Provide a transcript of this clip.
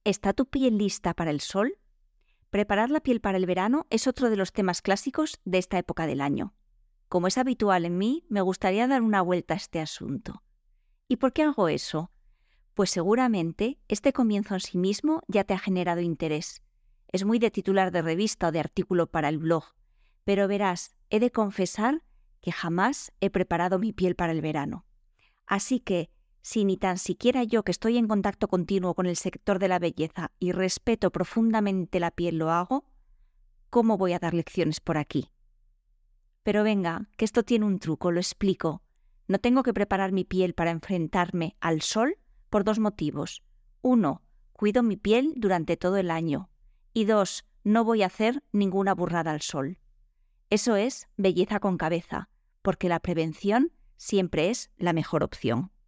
¿Está tu piel lista para el sol? Preparar la piel para el verano es otro de los temas clásicos de esta época del año. Como es habitual en mí, me gustaría dar una vuelta a este asunto. ¿Y por qué hago eso? Pues seguramente este comienzo en sí mismo ya te ha generado interés. Es muy de titular de revista o de artículo para el blog, pero verás, he de confesar que jamás he preparado mi piel para el verano. Así que, si ni tan siquiera yo, que estoy en contacto continuo con el sector de la belleza y respeto profundamente la piel, lo hago, ¿cómo voy a dar lecciones por aquí? Pero venga, que esto tiene un truco, lo explico. No tengo que preparar mi piel para enfrentarme al sol por 2 motivos. 1, cuido mi piel durante todo el año. Y 2, no voy a hacer ninguna burrada al sol. Eso es belleza con cabeza, porque la prevención siempre es la mejor opción.